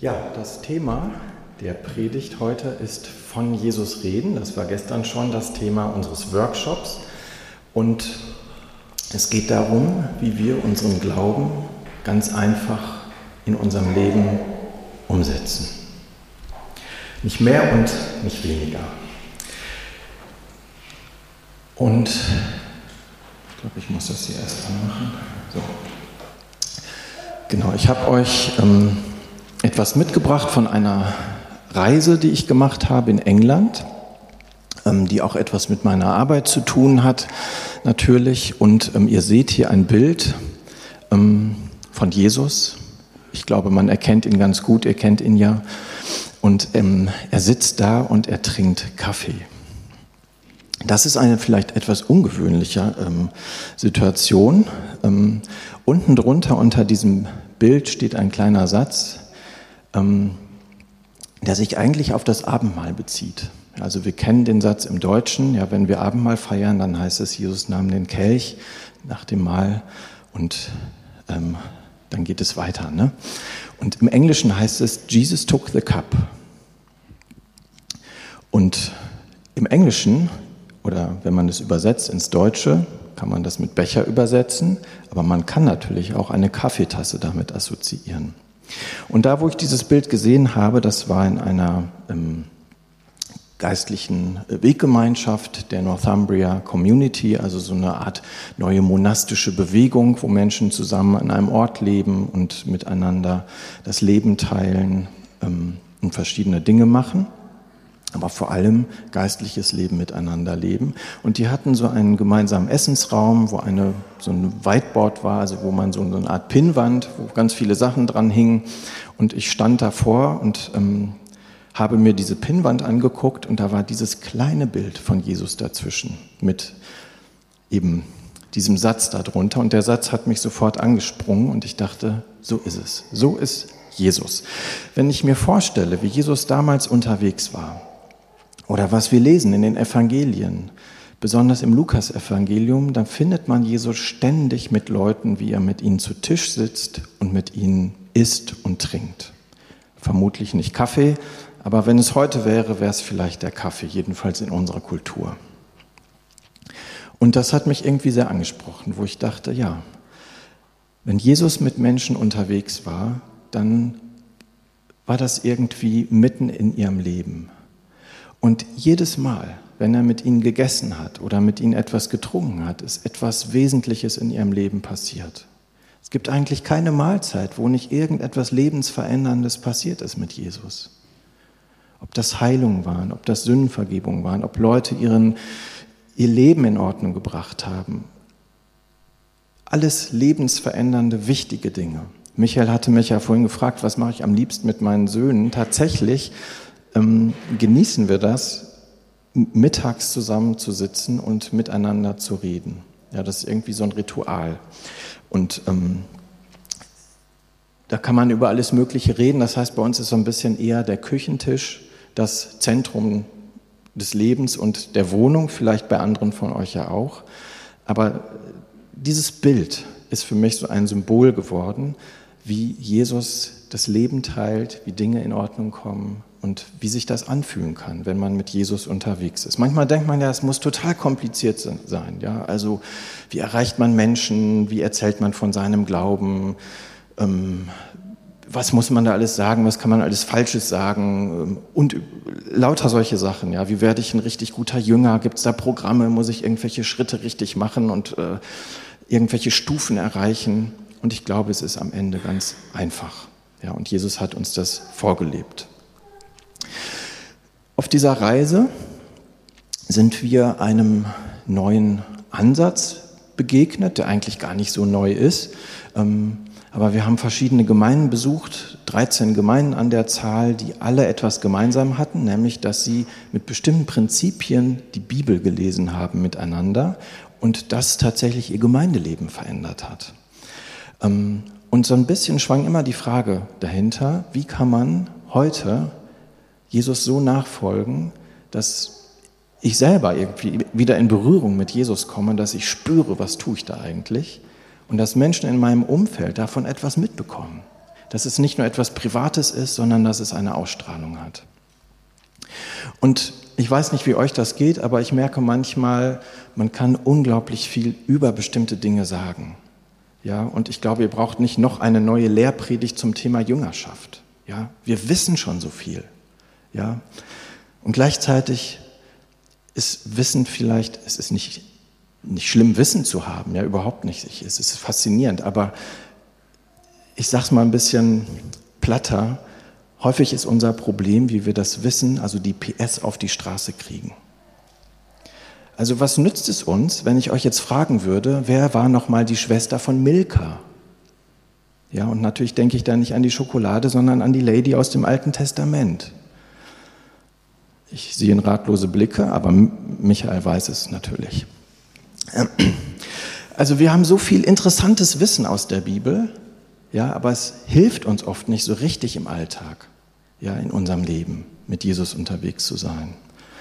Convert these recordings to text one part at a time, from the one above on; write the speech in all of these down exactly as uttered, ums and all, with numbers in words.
Ja, das Thema der Predigt heute ist von Jesus reden. Das war gestern schon das Thema unseres Workshops. Und es geht darum, wie wir unseren Glauben ganz einfach in unserem Leben umsetzen. Nicht mehr und nicht weniger. Und ich glaube, ich muss das hier erst anmachen. So. Genau, ich habe euch ähm, etwas mitgebracht von einer Reise, die ich gemacht habe in England, ähm, die auch etwas mit meiner Arbeit zu tun hat, natürlich. Und ähm, ihr seht hier ein Bild ähm, von Jesus. Ich glaube, man erkennt ihn ganz gut, ihr kennt ihn ja. Und ähm, er sitzt da und er trinkt Kaffee. Das ist eine vielleicht etwas ungewöhnliche ähm, Situation. Ähm, unten drunter unter diesem Bild steht ein kleiner Satz, ähm, der sich eigentlich auf das Abendmahl bezieht. Also wir kennen den Satz im Deutschen, ja, wenn wir Abendmahl feiern, dann heißt es, Jesus nahm den Kelch nach dem Mahl und ähm, dann geht es weiter. Ne? Und im Englischen heißt es, Jesus took the cup. Und im Englischen, oder wenn man es übersetzt ins Deutsche, kann man das mit Becher übersetzen, aber man kann natürlich auch eine Kaffeetasse damit assoziieren. Und da, wo ich dieses Bild gesehen habe, das war in einer ähm, geistlichen Weggemeinschaft der Northumbria Community, also so eine Art neue monastische Bewegung, wo Menschen zusammen an einem Ort leben und miteinander das Leben teilen ähm, und verschiedene Dinge machen. Aber vor allem geistliches Leben miteinander leben. Und die hatten so einen gemeinsamen Essensraum, wo eine, so ein Whiteboard war, also wo man so eine Art Pinnwand, wo ganz viele Sachen dran hingen. Und ich stand davor und ähm, habe mir diese Pinnwand angeguckt und da war dieses kleine Bild von Jesus dazwischen mit eben diesem Satz darunter. Und der Satz hat mich sofort angesprungen und ich dachte, so ist es, so ist Jesus. Wenn ich mir vorstelle, wie Jesus damals unterwegs war, oder was wir lesen in den Evangelien, besonders im Lukas-Evangelium, dann findet man Jesus ständig mit Leuten, wie er mit ihnen zu Tisch sitzt und mit ihnen isst und trinkt. Vermutlich nicht Kaffee, aber wenn es heute wäre, wäre es vielleicht der Kaffee, jedenfalls in unserer Kultur. Und das hat mich irgendwie sehr angesprochen, wo ich dachte, ja, wenn Jesus mit Menschen unterwegs war, dann war das irgendwie mitten in ihrem Leben. Und jedes Mal, wenn er mit ihnen gegessen hat oder mit ihnen etwas getrunken hat, ist etwas Wesentliches in ihrem Leben passiert. Es gibt eigentlich keine Mahlzeit, wo nicht irgendetwas Lebensveränderndes passiert ist mit Jesus. Ob das Heilung waren, ob das Sündenvergebung waren, ob Leute ihren, ihr Leben in Ordnung gebracht haben. Alles lebensverändernde, wichtige Dinge. Michael hatte mich ja vorhin gefragt, was mache ich am liebsten mit meinen Söhnen? Tatsächlich Ähm, genießen wir das, mittags zusammenzusitzen und miteinander zu reden. Ja, das ist irgendwie so ein Ritual. Und ähm, da kann man über alles Mögliche reden. Das heißt, bei uns ist so ein bisschen eher der Küchentisch das Zentrum des Lebens und der Wohnung, vielleicht bei anderen von euch ja auch. Aber dieses Bild ist für mich so ein Symbol geworden, wie Jesus das Leben teilt, wie Dinge in Ordnung kommen und wie sich das anfühlen kann, wenn man mit Jesus unterwegs ist. Manchmal denkt man ja, es muss total kompliziert sein. Ja? Also wie erreicht man Menschen, wie erzählt man von seinem Glauben, ähm, was muss man da alles sagen, was kann man alles Falsches sagen und lauter solche Sachen. Ja? Wie werde ich ein richtig guter Jünger, gibt es da Programme, muss ich irgendwelche Schritte richtig machen und äh, irgendwelche Stufen erreichen. Und ich glaube, es ist am Ende ganz einfach. Ja, und Jesus hat uns das vorgelebt. Auf dieser Reise sind wir einem neuen Ansatz begegnet, der eigentlich gar nicht so neu ist. Aber wir haben verschiedene Gemeinden besucht, dreizehn Gemeinden an der Zahl, die alle etwas gemeinsam hatten, nämlich dass sie mit bestimmten Prinzipien die Bibel gelesen haben miteinander und das tatsächlich ihr Gemeindeleben verändert hat. Und so ein bisschen schwang immer die Frage dahinter, wie kann man heute Jesus so nachfolgen, dass ich selber irgendwie wieder in Berührung mit Jesus komme, dass ich spüre, was tue ich da eigentlich und dass Menschen in meinem Umfeld davon etwas mitbekommen, dass es nicht nur etwas Privates ist, sondern dass es eine Ausstrahlung hat. Und ich weiß nicht, wie euch das geht, aber ich merke manchmal, man kann unglaublich viel über bestimmte Dinge sagen. Ja, und ich glaube, ihr braucht nicht noch eine neue Lehrpredigt zum Thema Jüngerschaft. Ja, wir wissen schon so viel. Ja, und gleichzeitig ist Wissen vielleicht, es ist nicht, nicht schlimm, Wissen zu haben, ja, überhaupt nicht. Es ist faszinierend, aber ich sage es mal ein bisschen platter. Häufig ist unser Problem, wie wir das Wissen, also die P S auf die Straße kriegen. Also was nützt es uns, wenn ich euch jetzt fragen würde, wer war nochmal die Schwester von Milka? Ja, und natürlich denke ich da nicht an die Schokolade, sondern an die Lady aus dem Alten Testament. Ich sehe ratlose Blicke, aber Michael weiß es natürlich. Also wir haben so viel interessantes Wissen aus der Bibel, ja, aber es hilft uns oft nicht so richtig im Alltag, ja, in unserem Leben mit Jesus unterwegs zu sein.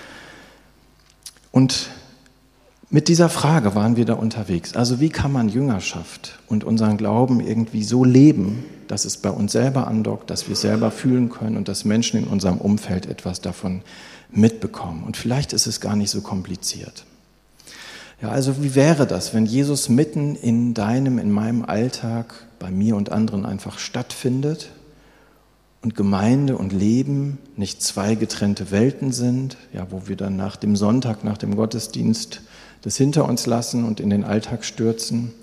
Und mit dieser Frage waren wir da unterwegs. Also wie kann man Jüngerschaft und unseren Glauben irgendwie so leben, dass es bei uns selber andockt, dass wir es selber fühlen können und dass Menschen in unserem Umfeld etwas davon mitbekommen. Und vielleicht ist es gar nicht so kompliziert. Ja, also wie wäre das, wenn Jesus mitten in deinem, in meinem Alltag, bei mir und anderen einfach stattfindet und Gemeinde und Leben nicht zwei getrennte Welten sind, ja, wo wir dann nach dem Sonntag, nach dem Gottesdienst das hinter uns lassen und in den Alltag stürzen.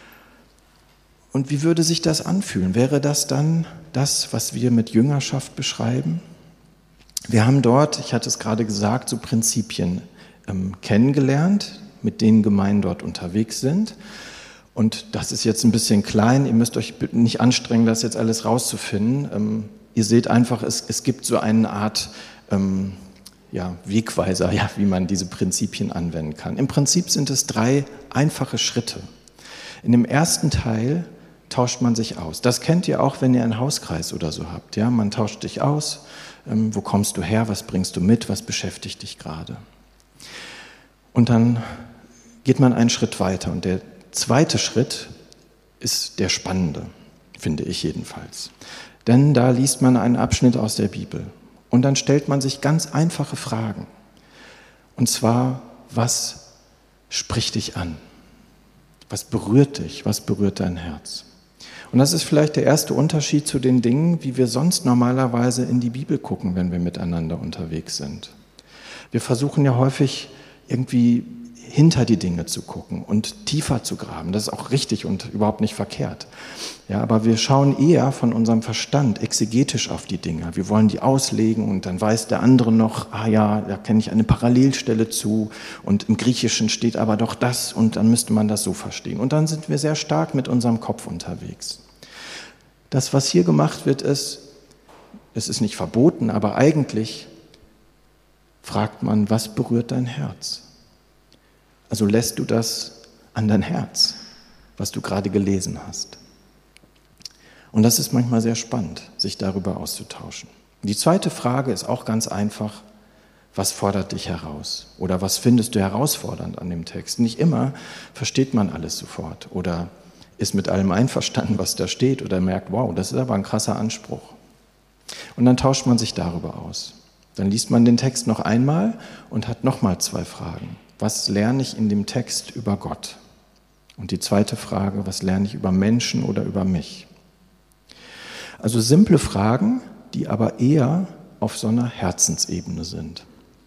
Und wie würde sich das anfühlen? Wäre das dann das, was wir mit Jüngerschaft beschreiben? Wir haben dort, ich hatte es gerade gesagt, so Prinzipien ähm, kennengelernt, mit denen Gemeinden dort unterwegs sind. Und das ist jetzt ein bisschen klein, ihr müsst euch nicht anstrengen, das jetzt alles rauszufinden. Ähm, ihr seht einfach, es, es gibt so eine Art ähm, ja, Wegweiser, ja, wie man diese Prinzipien anwenden kann. Im Prinzip sind es drei einfache Schritte. In dem ersten Teil tauscht man sich aus. Das kennt ihr auch, wenn ihr einen Hauskreis oder so habt. Ja? Man tauscht sich aus, ähm, wo kommst du her, was bringst du mit, was beschäftigt dich gerade. Und dann geht man einen Schritt weiter. Und der zweite Schritt ist der spannende, finde ich jedenfalls. Denn da liest man einen Abschnitt aus der Bibel. Und dann stellt man sich ganz einfache Fragen. Und zwar, was spricht dich an? Was berührt dich? Was berührt dein Herz? Und das ist vielleicht der erste Unterschied zu den Dingen, wie wir sonst normalerweise in die Bibel gucken, wenn wir miteinander unterwegs sind. Wir versuchen ja häufig irgendwie hinter die Dinge zu gucken und tiefer zu graben. Das ist auch richtig und überhaupt nicht verkehrt. Ja, aber wir schauen eher von unserem Verstand exegetisch auf die Dinge. Wir wollen die auslegen und dann weiß der andere noch, ah ja, da kenne ich eine Parallelstelle zu und im Griechischen steht aber doch das und dann müsste man das so verstehen. Und dann sind wir sehr stark mit unserem Kopf unterwegs. Das, was hier gemacht wird, ist, es ist nicht verboten, aber eigentlich fragt man, was berührt dein Herz? Also lässt du das an dein Herz, was du gerade gelesen hast. Und das ist manchmal sehr spannend, sich darüber auszutauschen. Die zweite Frage ist auch ganz einfach, was fordert dich heraus? Oder was findest du herausfordernd an dem Text? Nicht immer versteht man alles sofort oder ist mit allem einverstanden, was da steht oder merkt, wow, das ist aber ein krasser Anspruch. Und dann tauscht man sich darüber aus. Dann liest man den Text noch einmal und hat nochmal zwei Fragen. Was lerne ich in dem Text über Gott? Und die zweite Frage, was lerne ich über Menschen oder über mich? Also simple Fragen, die aber eher auf so einer Herzensebene sind.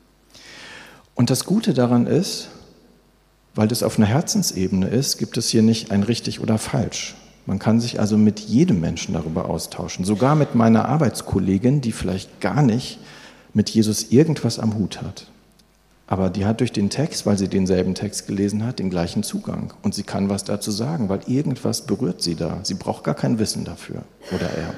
Und das Gute daran ist, weil das auf einer Herzensebene ist, gibt es hier nicht ein richtig oder falsch. Man kann sich also mit jedem Menschen darüber austauschen, sogar mit meiner Arbeitskollegin, die vielleicht gar nicht mit Jesus irgendwas am Hut hat. Aber die hat durch den Text, weil sie denselben Text gelesen hat, den gleichen Zugang. Und sie kann was dazu sagen, weil irgendwas berührt sie da. Sie braucht gar kein Wissen dafür, oder er.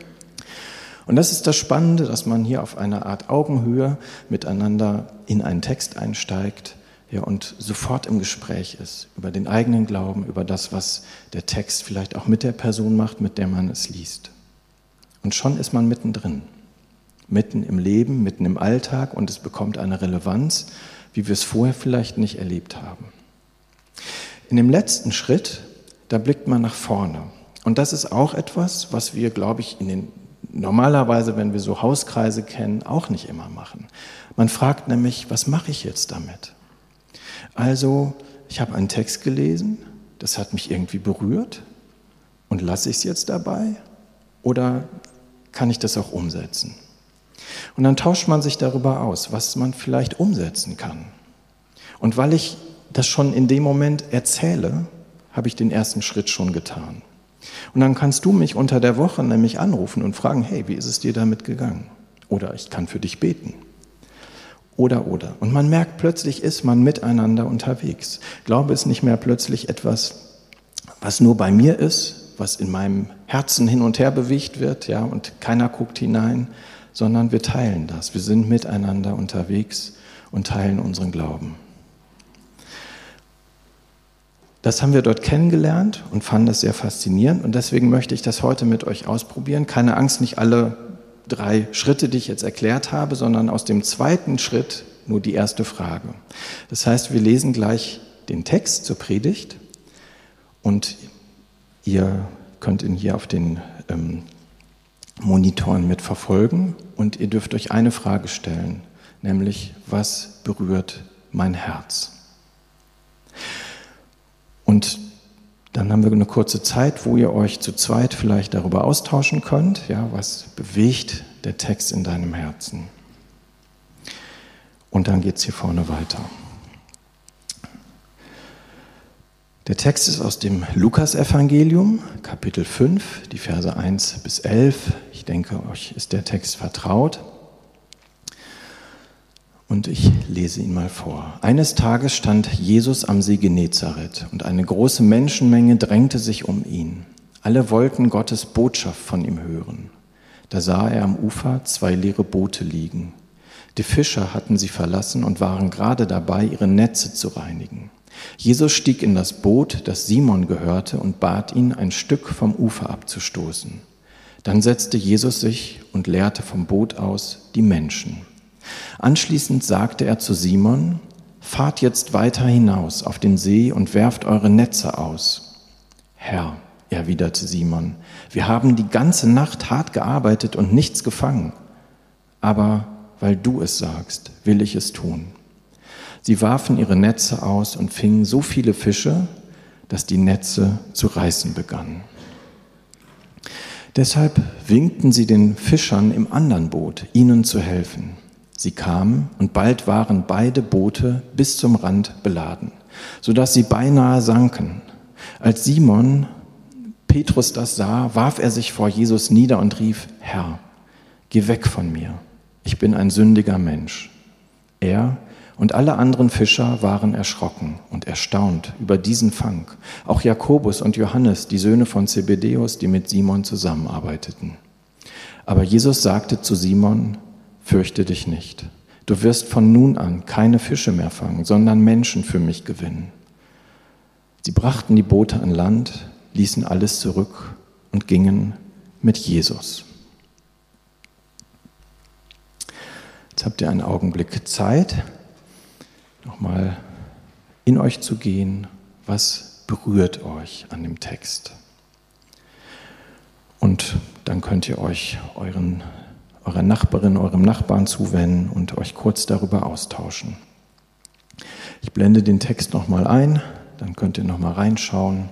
Und das ist das Spannende, dass man hier auf einer Art Augenhöhe miteinander in einen Text einsteigt, ja, und sofort im Gespräch ist über den eigenen Glauben, über das, was der Text vielleicht auch mit der Person macht, mit der man es liest. Und schon ist man mittendrin. Mitten im Leben, mitten im Alltag und es bekommt eine Relevanz, wie wir es vorher vielleicht nicht erlebt haben. In dem letzten Schritt, da blickt man nach vorne. Und das ist auch etwas, was wir, glaube ich, in den, normalerweise, wenn wir so Hauskreise kennen, auch nicht immer machen. Man fragt nämlich, was mache ich jetzt damit? Also, ich habe einen Text gelesen, das hat mich irgendwie berührt und lasse ich es jetzt dabei oder kann ich das auch umsetzen? Und dann tauscht man sich darüber aus, was man vielleicht umsetzen kann. Und weil ich das schon in dem Moment erzähle, habe ich den ersten Schritt schon getan. Und dann kannst du mich unter der Woche nämlich anrufen und fragen, hey, wie ist es dir damit gegangen? Oder ich kann für dich beten. Oder, oder. Und man merkt, plötzlich ist man miteinander unterwegs. Glaube ist nicht mehr plötzlich etwas, was nur bei mir ist, was in meinem Herzen hin und her bewegt wird, ja, und keiner guckt hinein, sondern wir teilen das. Wir sind miteinander unterwegs und teilen unseren Glauben. Das haben wir dort kennengelernt und fanden das sehr faszinierend und deswegen möchte ich das heute mit euch ausprobieren. Keine Angst, nicht alle drei Schritte, die ich jetzt erklärt habe, sondern aus dem zweiten Schritt nur die erste Frage. Das heißt, wir lesen gleich den Text zur Predigt und ihr könnt ihn hier auf den ähm, Monitoren mitverfolgen und ihr dürft euch eine Frage stellen, nämlich, was berührt mein Herz? Und dann haben wir eine kurze Zeit, wo ihr euch zu zweit vielleicht darüber austauschen könnt, ja, was bewegt der Text in deinem Herzen. Und dann geht es hier vorne weiter. Der Text ist aus dem Lukasevangelium, Kapitel fünf, die Verse eins bis elf. Ich denke, euch ist der Text vertraut. Und ich lese ihn mal vor. Eines Tages stand Jesus am See Genezareth und eine große Menschenmenge drängte sich um ihn. Alle wollten Gottes Botschaft von ihm hören. Da sah er am Ufer zwei leere Boote liegen. Die Fischer hatten sie verlassen und waren gerade dabei, ihre Netze zu reinigen. Jesus stieg in das Boot, das Simon gehörte, und bat ihn, ein Stück vom Ufer abzustoßen. Dann setzte Jesus sich und lehrte vom Boot aus die Menschen. Anschließend sagte er zu Simon, fahrt jetzt weiter hinaus auf den See und werft eure Netze aus. Herr, erwiderte Simon, wir haben die ganze Nacht hart gearbeitet und nichts gefangen. Aber weil du es sagst, will ich es tun. Sie warfen ihre Netze aus und fingen so viele Fische, dass die Netze zu reißen begannen. Deshalb winkten sie den Fischern im anderen Boot, ihnen zu helfen. Sie kamen und bald waren beide Boote bis zum Rand beladen, sodass sie beinahe sanken. Als Simon Petrus das sah, warf er sich vor Jesus nieder und rief, Herr, geh weg von mir, ich bin ein sündiger Mensch. Er und alle anderen Fischer waren erschrocken und erstaunt über diesen Fang. Auch Jakobus und Johannes, die Söhne von Zebedäus, die mit Simon zusammenarbeiteten. Aber Jesus sagte zu Simon, fürchte dich nicht. Du wirst von nun an keine Fische mehr fangen, sondern Menschen für mich gewinnen. Sie brachten die Boote an Land, ließen alles zurück und gingen mit Jesus. Jetzt habt ihr einen Augenblick Zeit, nochmal in euch zu gehen. Was berührt euch an dem Text? Und dann könnt ihr euch euren eurer Nachbarin, eurem Nachbarn zuwenden und euch kurz darüber austauschen. Ich blende den Text nochmal ein, dann könnt ihr nochmal reinschauen.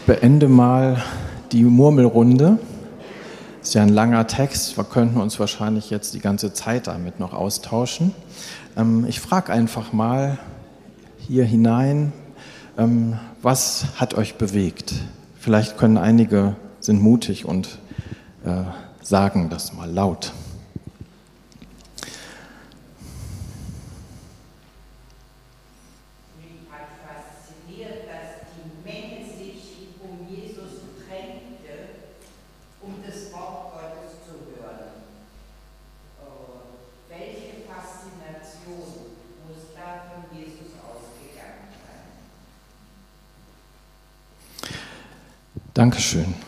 beende mal die Murmelrunde. Das ist ja ein langer Text, wir könnten uns wahrscheinlich jetzt die ganze Zeit damit noch austauschen. Ähm, ich frage einfach mal hier hinein, ähm, was hat euch bewegt? Vielleicht können einige, sind mutig und äh, sagen das mal laut. Dankeschön.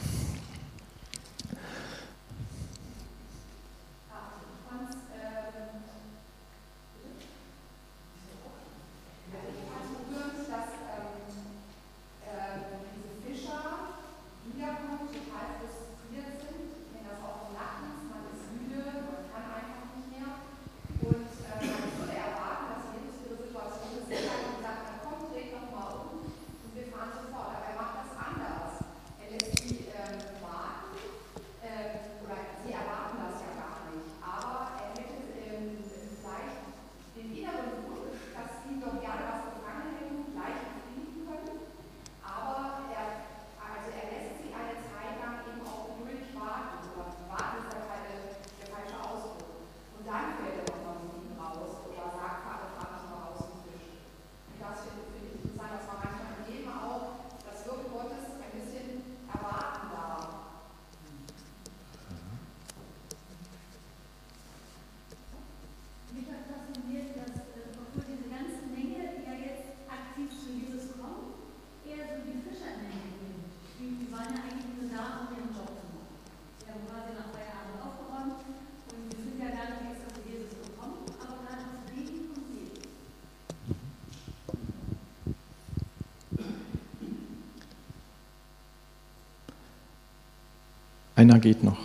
Einer geht noch.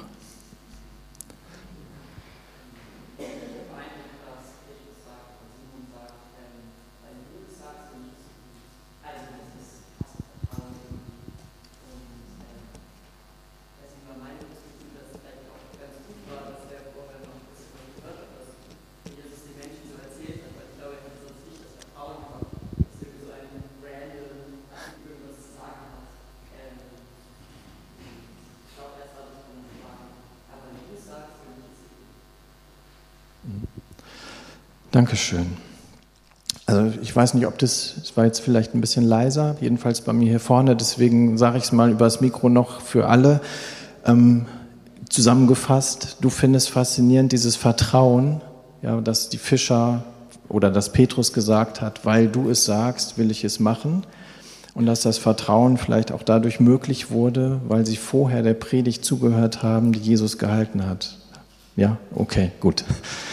Dankeschön. Also ich weiß nicht, ob das, das war jetzt vielleicht ein bisschen leiser, jedenfalls bei mir hier vorne, deswegen sage ich es mal übers Mikro noch für alle. Ähm, zusammengefasst, du findest faszinierend dieses Vertrauen, ja, dass die Fischer oder dass Petrus gesagt hat, weil du es sagst, will ich es machen. Und dass das Vertrauen vielleicht auch dadurch möglich wurde, weil sie vorher der Predigt zugehört haben, die Jesus gehalten hat. Ja, okay, gut.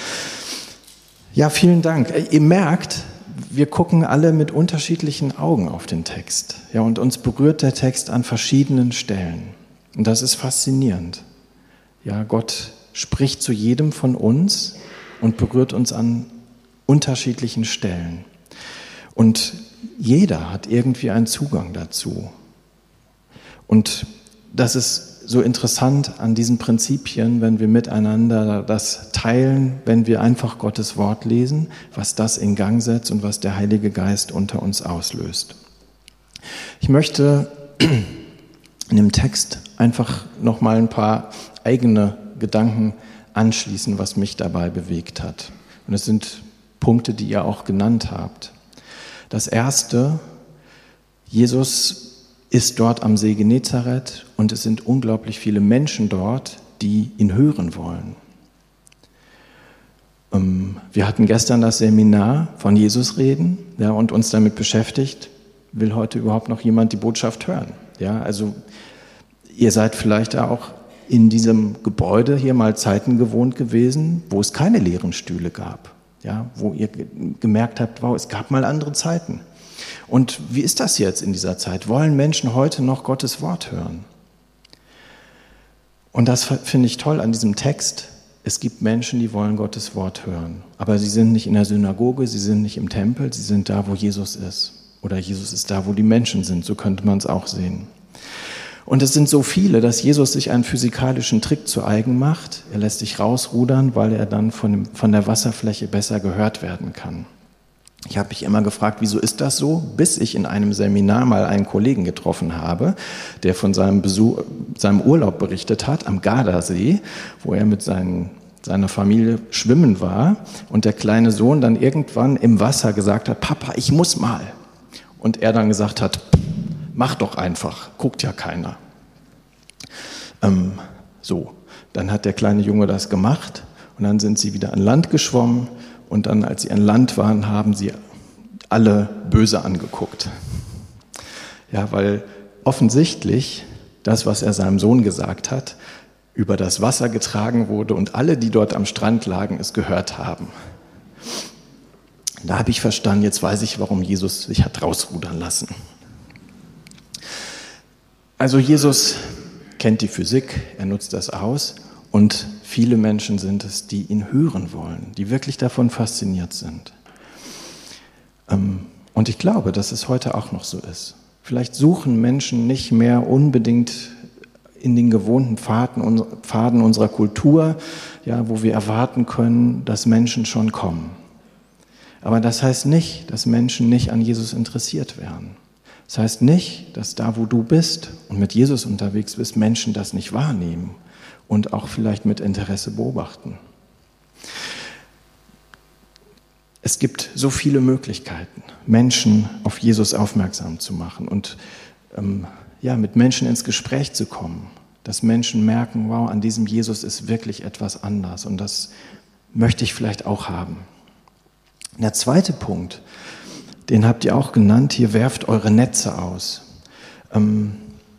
Ja, vielen Dank. Ihr merkt, wir gucken alle mit unterschiedlichen Augen auf den Text. Ja, und uns berührt der Text an verschiedenen Stellen. Und das ist faszinierend. Ja, Gott spricht zu jedem von uns und berührt uns an unterschiedlichen Stellen. Und jeder hat irgendwie einen Zugang dazu. Und das ist so interessant an diesen Prinzipien, wenn wir miteinander das teilen, wenn wir einfach Gottes Wort lesen, was das in Gang setzt und was der Heilige Geist unter uns auslöst. Ich möchte in dem Text einfach noch mal ein paar eigene Gedanken anschließen, was mich dabei bewegt hat. Und es sind Punkte, die ihr auch genannt habt. Das erste, Jesus ist dort am See Genezareth und es sind unglaublich viele Menschen dort, die ihn hören wollen. Wir hatten gestern das Seminar von Jesus reden, ja, und uns damit beschäftigt, will heute überhaupt noch jemand die Botschaft hören? Ja, also ihr seid vielleicht auch in diesem Gebäude hier mal Zeiten gewohnt gewesen, wo es keine leeren Stühle gab, ja, wo ihr gemerkt habt, wow, es gab mal andere Zeiten. Und wie ist das jetzt in dieser Zeit? Wollen Menschen heute noch Gottes Wort hören? Und das finde ich toll an diesem Text. Es gibt Menschen, die wollen Gottes Wort hören. Aber sie sind nicht in der Synagoge, sie sind nicht im Tempel, sie sind da, wo Jesus ist. Oder Jesus ist da, wo die Menschen sind. So könnte man es auch sehen. Und es sind so viele, dass Jesus sich einen physikalischen Trick zu eigen macht. Er lässt sich rausrudern, weil er dann von, dem, von der Wasserfläche besser gehört werden kann. Ich habe mich immer gefragt, wieso ist das so? Bis ich in einem Seminar mal einen Kollegen getroffen habe, der von seinem Besuch, seinem Urlaub berichtet hat am Gardasee, wo er mit seinen, seiner Familie schwimmen war und der kleine Sohn dann irgendwann im Wasser gesagt hat, Papa, ich muss mal. Und er dann gesagt hat, mach doch einfach, guckt ja keiner. Ähm, so, dann hat der kleine Junge das gemacht und dann sind sie wieder an Land geschwommen. Und dann, als sie an Land waren, haben sie alle böse angeguckt. Ja, weil offensichtlich das, was er seinem Sohn gesagt hat, über das Wasser getragen wurde und alle, die dort am Strand lagen, es gehört haben. Da habe ich verstanden, jetzt weiß ich, warum Jesus sich hat rausrudern lassen. Also Jesus kennt die Physik, er nutzt das aus und viele Menschen sind es, die ihn hören wollen, die wirklich davon fasziniert sind. Und ich glaube, dass es heute auch noch so ist. Vielleicht suchen Menschen nicht mehr unbedingt in den gewohnten Pfaden, Pfaden unserer Kultur, ja, wo wir erwarten können, dass Menschen schon kommen. Aber das heißt nicht, dass Menschen nicht an Jesus interessiert wären. Das heißt nicht, dass da, wo du bist und mit Jesus unterwegs bist, Menschen das nicht wahrnehmen und auch vielleicht mit Interesse beobachten. Es gibt so viele Möglichkeiten, Menschen auf Jesus aufmerksam zu machen und ähm, ja, mit Menschen ins Gespräch zu kommen, dass Menschen merken, wow, an diesem Jesus ist wirklich etwas anders und das möchte ich vielleicht auch haben. Der zweite Punkt, den habt ihr auch genannt, hier werft eure Netze aus. Ähm,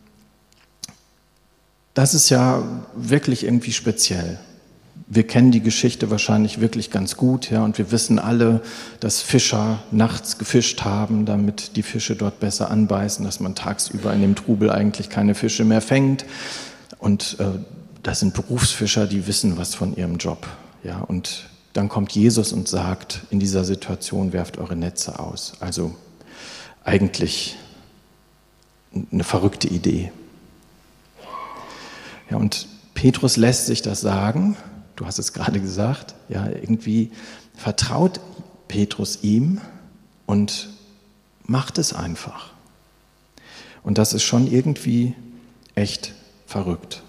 das ist ja wirklich irgendwie speziell. Wir kennen die Geschichte wahrscheinlich wirklich ganz gut, ja, und wir wissen alle, dass Fischer nachts gefischt haben, damit die Fische dort besser anbeißen, dass man tagsüber in dem Trubel eigentlich keine Fische mehr fängt. Und äh, das sind Berufsfischer, die wissen was von ihrem Job, ja, und dann kommt Jesus und sagt, in dieser Situation werft eure Netze aus. Also eigentlich eine verrückte Idee. Ja, und Petrus lässt sich das sagen, du hast es gerade gesagt, ja, irgendwie vertraut Petrus ihm und macht es einfach. Und das ist schon irgendwie echt verrückt.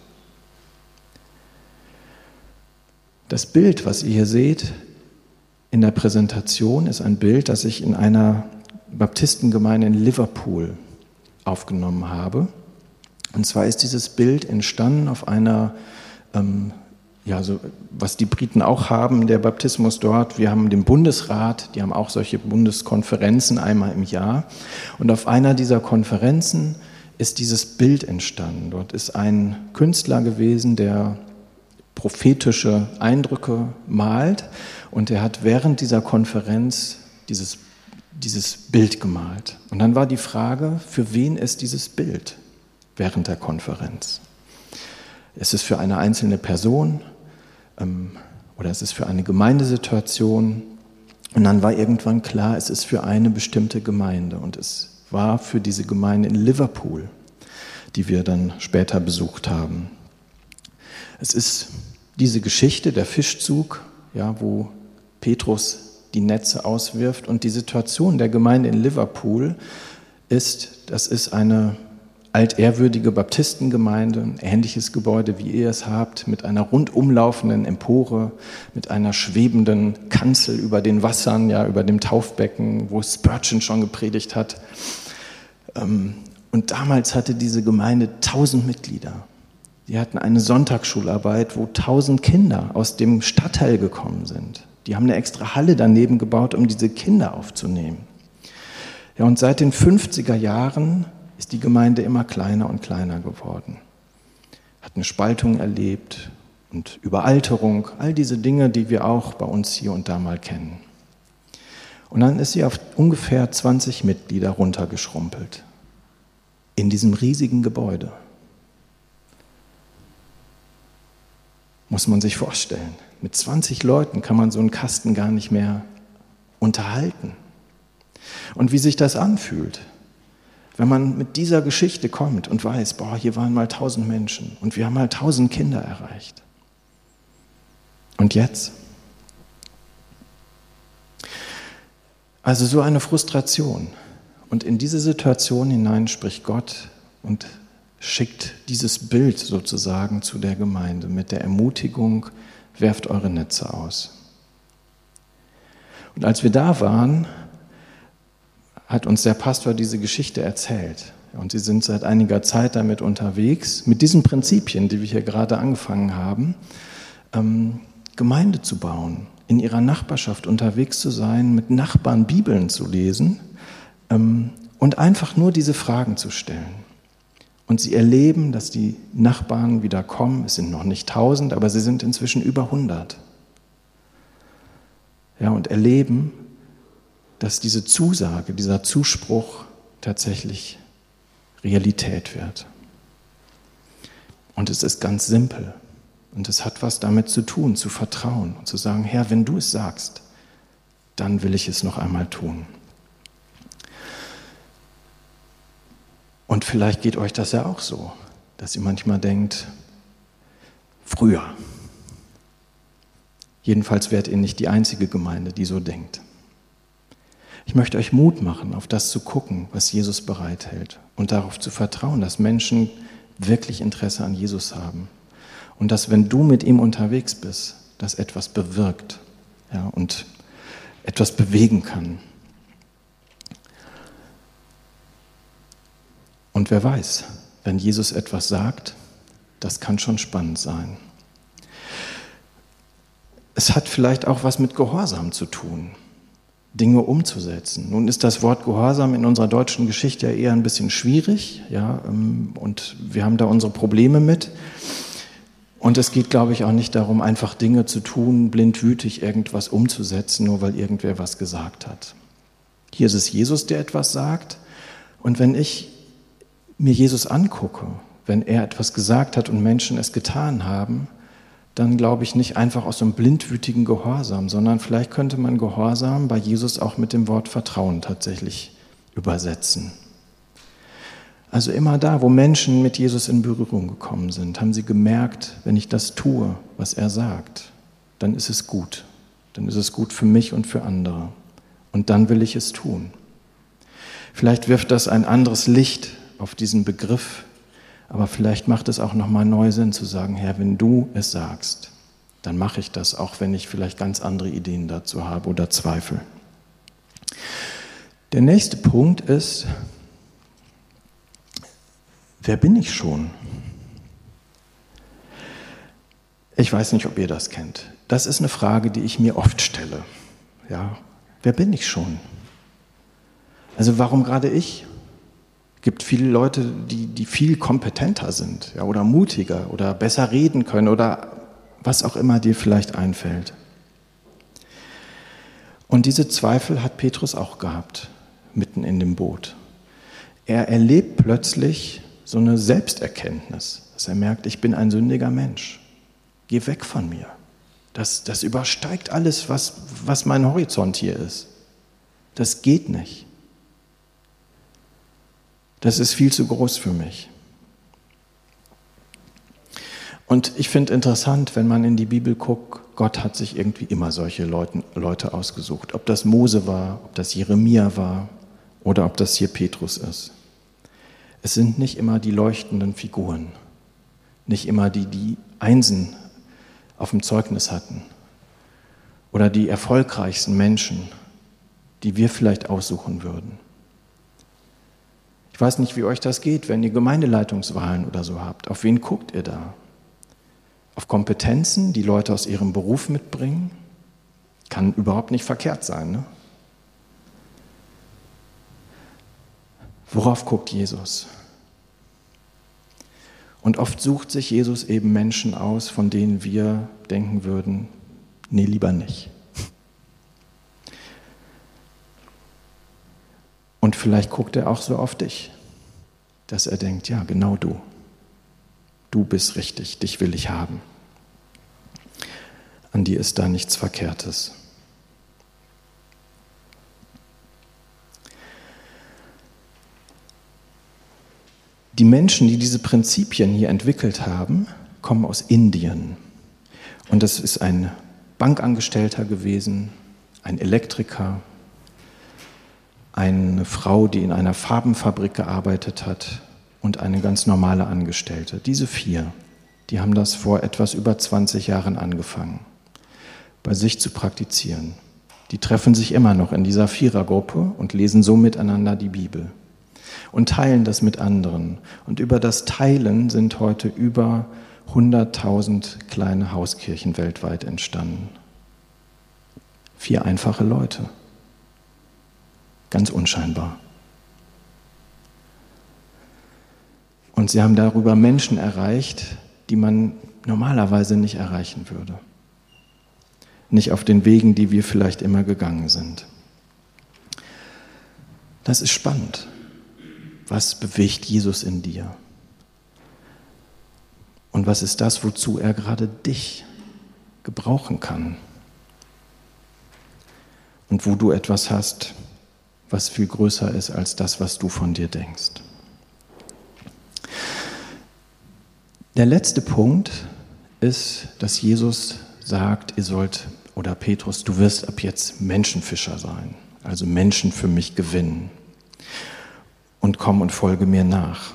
Das Bild, was ihr hier seht in der Präsentation, ist ein Bild, das ich in einer Baptistengemeinde in Liverpool aufgenommen habe. Und zwar ist dieses Bild entstanden auf einer, ähm, ja, so, was die Briten auch haben, der Baptismus dort. Wir haben den Bundesrat, die haben auch solche Bundeskonferenzen einmal im Jahr. Und auf einer dieser Konferenzen ist dieses Bild entstanden. Dort ist ein Künstler gewesen, der prophetische Eindrücke malt und er hat während dieser Konferenz dieses, dieses Bild gemalt. Und dann war die Frage, für wen ist dieses Bild während der Konferenz? Ist es für eine einzelne Person ähm, oder ist es für eine Gemeindesituation? Und dann war irgendwann klar, es ist für eine bestimmte Gemeinde und es war für diese Gemeinde in Liverpool, die wir dann später besucht haben. Es ist diese Geschichte, der Fischzug, ja, wo Petrus die Netze auswirft und die Situation der Gemeinde in Liverpool ist, das ist eine altehrwürdige Baptistengemeinde, ein ähnliches Gebäude, wie ihr es habt, mit einer rundumlaufenden Empore, mit einer schwebenden Kanzel über den Wassern, ja, über dem Taufbecken, wo Spurgeon schon gepredigt hat. Und damals hatte diese Gemeinde tausend Mitglieder. Die hatten eine Sonntagsschularbeit, wo tausend Kinder aus dem Stadtteil gekommen sind. Die haben eine extra Halle daneben gebaut, um diese Kinder aufzunehmen. Ja, und seit den fünfziger Jahren ist die Gemeinde immer kleiner und kleiner geworden. Hat eine Spaltung erlebt und Überalterung, all diese Dinge, die wir auch bei uns hier und da mal kennen. Und dann ist sie auf ungefähr zwanzig Mitglieder runtergeschrumpelt. In diesem riesigen Gebäude. Muss man sich vorstellen. Mit zwanzig Leuten kann man so einen Kasten gar nicht mehr unterhalten. Und wie sich das anfühlt, Wenn man mit dieser Geschichte kommt und weiß, boah, hier waren mal tausend Menschen und wir haben mal tausend Kinder erreicht. Und jetzt? Also so eine Frustration. Und in diese Situation hinein spricht Gott und schickt dieses Bild sozusagen zu der Gemeinde mit der Ermutigung, werft eure Netze aus. Und als wir da waren, hat uns der Pastor diese Geschichte erzählt. Und sie sind seit einiger Zeit damit unterwegs, mit diesen Prinzipien, die wir hier gerade angefangen haben, ähm, Gemeinde zu bauen, in ihrer Nachbarschaft unterwegs zu sein, mit Nachbarn Bibeln zu lesen ähm, und einfach nur diese Fragen zu stellen. Und sie erleben, dass die Nachbarn wieder kommen. Es sind noch nicht tausend, aber sie sind inzwischen über hundert. Ja, und erleben, dass diese Zusage, dieser Zuspruch tatsächlich Realität wird. Und es ist ganz simpel. Und es hat was damit zu tun, zu vertrauen und zu sagen, Herr, wenn du es sagst, dann will ich es noch einmal tun. Und vielleicht geht euch das ja auch so, dass ihr manchmal denkt, früher. Jedenfalls werdet ihr nicht die einzige Gemeinde, die so denkt. Ich möchte euch Mut machen, auf das zu gucken, was Jesus bereithält und darauf zu vertrauen, dass Menschen wirklich Interesse an Jesus haben und dass, wenn du mit ihm unterwegs bist, das etwas bewirkt, ja, und etwas bewegen kann. Und wer weiß, wenn Jesus etwas sagt, das kann schon spannend sein. Es hat vielleicht auch was mit Gehorsam zu tun, Dinge umzusetzen. Nun ist das Wort Gehorsam in unserer deutschen Geschichte ja eher ein bisschen schwierig, ja, und wir haben da unsere Probleme mit. Und es geht, glaube ich, auch nicht darum, einfach Dinge zu tun, blindwütig irgendwas umzusetzen, nur weil irgendwer was gesagt hat. Hier ist es Jesus, der etwas sagt. Und wenn ich mir Jesus angucke, wenn er etwas gesagt hat und Menschen es getan haben, dann glaube ich nicht einfach aus so einem blindwütigen Gehorsam, sondern vielleicht könnte man Gehorsam bei Jesus auch mit dem Wort Vertrauen tatsächlich übersetzen. Also immer da, wo Menschen mit Jesus in Berührung gekommen sind, haben sie gemerkt, wenn ich das tue, was er sagt, dann ist es gut. Dann ist es gut für mich und für andere. Und dann will ich es tun. Vielleicht wirft das ein anderes Licht auf diesen Begriff, aber vielleicht macht es auch nochmal neu Sinn zu sagen, Herr, wenn du es sagst, dann mache ich das, auch wenn ich vielleicht ganz andere Ideen dazu habe oder Zweifel. Der nächste Punkt ist, wer bin ich schon? Ich weiß nicht, ob ihr das kennt. Das ist eine Frage, die ich mir oft stelle. Ja, wer bin ich schon? Also warum gerade ich? Es gibt viele Leute, die, die viel kompetenter sind, ja, oder mutiger oder besser reden können oder was auch immer dir vielleicht einfällt. Und diese Zweifel hat Petrus auch gehabt, mitten in dem Boot. Er erlebt plötzlich so eine Selbsterkenntnis, dass er merkt, ich bin ein sündiger Mensch. Geh weg von mir. Das, das übersteigt alles, was, was mein Horizont hier ist. Das geht nicht. Das ist viel zu groß für mich. Und ich finde interessant, wenn man in die Bibel guckt, Gott hat sich irgendwie immer solche Leute, Leute ausgesucht. Ob das Mose war, ob das Jeremia war oder ob das hier Petrus ist. Es sind nicht immer die leuchtenden Figuren, nicht immer die, die Einsen auf dem Zeugnis hatten oder die erfolgreichsten Menschen, die wir vielleicht aussuchen würden. Ich weiß nicht, wie euch das geht, wenn ihr Gemeindeleitungswahlen oder so habt. Auf wen guckt ihr da? Auf Kompetenzen, die Leute aus ihrem Beruf mitbringen? Kann überhaupt nicht verkehrt sein, ne? Worauf guckt Jesus? Und oft sucht sich Jesus eben Menschen aus, von denen wir denken würden, nee, lieber nicht. Und vielleicht guckt er auch so auf dich, dass er denkt, ja, genau du. Du bist richtig, dich will ich haben. An dir ist da nichts Verkehrtes. Die Menschen, die diese Prinzipien hier entwickelt haben, kommen aus Indien. Und das ist ein Bankangestellter gewesen, ein Elektriker, eine Frau, die in einer Farbenfabrik gearbeitet hat und eine ganz normale Angestellte. Diese vier, die haben das vor etwas über zwanzig Jahren angefangen, bei sich zu praktizieren. Die treffen sich immer noch in dieser Vierergruppe und lesen so miteinander die Bibel und teilen das mit anderen. Und über das Teilen sind heute über hunderttausend kleine Hauskirchen weltweit entstanden. Vier einfache Leute. Ganz unscheinbar. Und sie haben darüber Menschen erreicht, die man normalerweise nicht erreichen würde. Nicht auf den Wegen, die wir vielleicht immer gegangen sind. Das ist spannend. Was bewegt Jesus in dir? Und was ist das, wozu er gerade dich gebrauchen kann? Und wo du etwas hast, was viel größer ist als das, was du von dir denkst. Der letzte Punkt ist, dass Jesus sagt, ihr sollt, oder Petrus, du wirst ab jetzt Menschenfischer sein, also Menschen für mich gewinnen. Und komm und folge mir nach.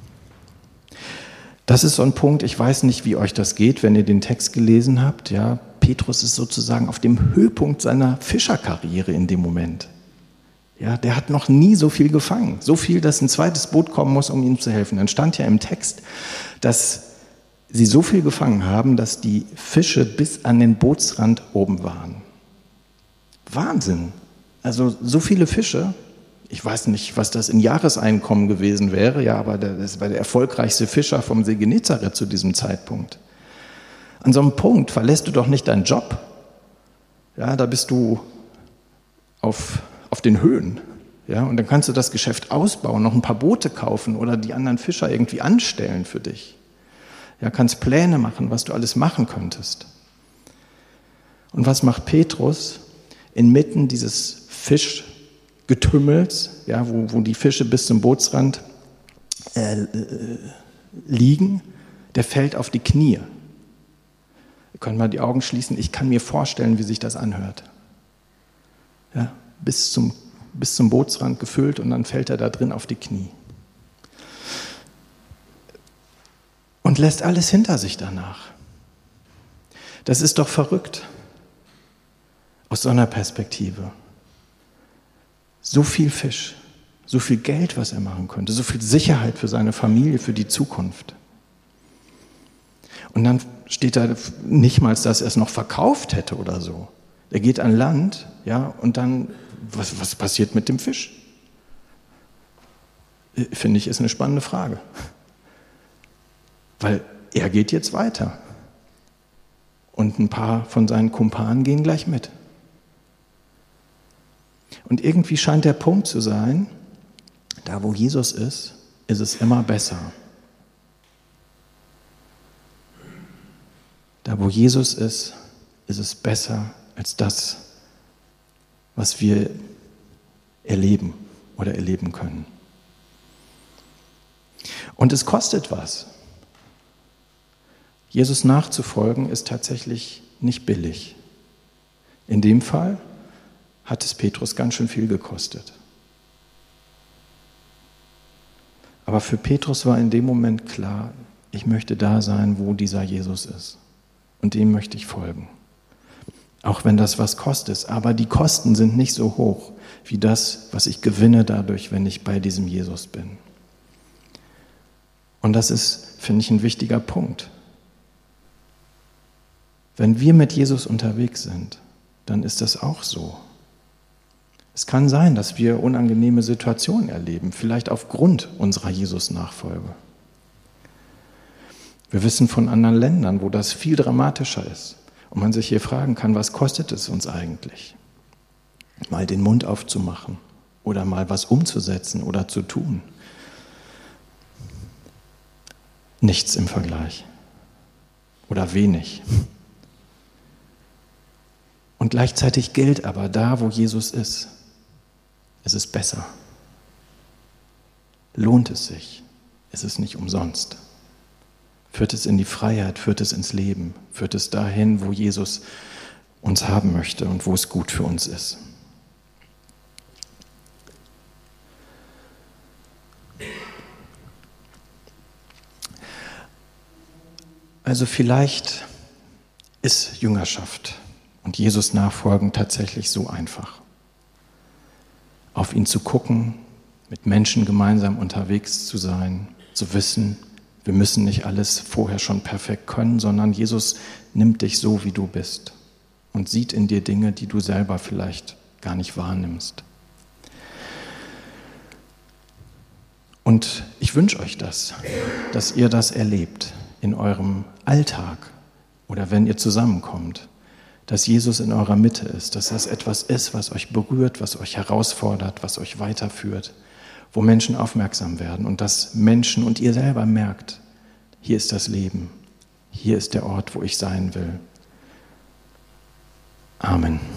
Das ist so ein Punkt, ich weiß nicht, wie euch das geht, wenn ihr den Text gelesen habt. Ja, Petrus ist sozusagen auf dem Höhepunkt seiner Fischerkarriere in dem Moment. Ja, der hat noch nie so viel gefangen. So viel, dass ein zweites Boot kommen muss, um ihm zu helfen. Dann stand ja im Text, dass sie so viel gefangen haben, dass die Fische bis an den Bootsrand oben waren. Wahnsinn! Also so viele Fische. Ich weiß nicht, was das in Jahreseinkommen gewesen wäre, ja, aber das war der erfolgreichste Fischer vom See Genezareth zu diesem Zeitpunkt. An so einem Punkt verlässt du doch nicht deinen Job. Ja, da bist du auf, auf den Höhen. Ja, und dann kannst du das Geschäft ausbauen, noch ein paar Boote kaufen oder die anderen Fischer irgendwie anstellen für dich. Ja, kannst Pläne machen, was du alles machen könntest. Und was macht Petrus inmitten dieses Fisch Getümmels, ja, wo, wo die Fische bis zum Bootsrand äh, äh, liegen, der fällt auf die Knie. Ihr könnt mal die Augen schließen, ich kann mir vorstellen, wie sich das anhört. Ja, bis zum, bis zum Bootsrand gefüllt und dann fällt er da drin auf die Knie. Und lässt alles hinter sich danach. Das ist doch verrückt, aus so einer Perspektive. So viel Fisch, so viel Geld, was er machen könnte, so viel Sicherheit für seine Familie, für die Zukunft. Und dann steht da nicht mal, dass er es noch verkauft hätte oder so. Er geht an Land, ja, und dann, was, was passiert mit dem Fisch? Finde ich, ist eine spannende Frage. Weil er geht jetzt weiter. Und ein paar von seinen Kumpanen gehen gleich mit. Und irgendwie scheint der Punkt zu sein, da wo Jesus ist, ist es immer besser. Da wo Jesus ist, ist es besser als das, was wir erleben oder erleben können. Und es kostet was. Jesus nachzufolgen ist tatsächlich nicht billig. In dem Fall hat es Petrus ganz schön viel gekostet. Aber für Petrus war in dem Moment klar, ich möchte da sein, wo dieser Jesus ist. Und dem möchte ich folgen. Auch wenn das was kostet. Aber die Kosten sind nicht so hoch wie das, was ich gewinne dadurch, wenn ich bei diesem Jesus bin. Und das ist, finde ich, ein wichtiger Punkt. Wenn wir mit Jesus unterwegs sind, dann ist das auch so. Es kann sein, dass wir unangenehme Situationen erleben, vielleicht aufgrund unserer Jesus-Nachfolge. Wir wissen von anderen Ländern, wo das viel dramatischer ist und man sich hier fragen kann, was kostet es uns eigentlich, mal den Mund aufzumachen oder mal was umzusetzen oder zu tun. Nichts im Vergleich oder wenig. Und gleichzeitig gilt aber, da wo Jesus ist, es ist besser. Lohnt es sich. ist es nicht umsonst. Führt es in die Freiheit, führt es ins Leben, führt es dahin, wo Jesus uns haben möchte und wo es gut für uns ist. Also vielleicht ist Jüngerschaft und Jesus nachfolgen tatsächlich so einfach. Auf ihn zu gucken, mit Menschen gemeinsam unterwegs zu sein, zu wissen, wir müssen nicht alles vorher schon perfekt können, sondern Jesus nimmt dich so, wie du bist und sieht in dir Dinge, die du selber vielleicht gar nicht wahrnimmst. Und ich wünsche euch das, dass ihr das erlebt in eurem Alltag oder wenn ihr zusammenkommt, dass Jesus in eurer Mitte ist, dass das etwas ist, was euch berührt, was euch herausfordert, was euch weiterführt, wo Menschen aufmerksam werden und dass Menschen und ihr selber merkt, hier ist das Leben, hier ist der Ort, wo ich sein will. Amen.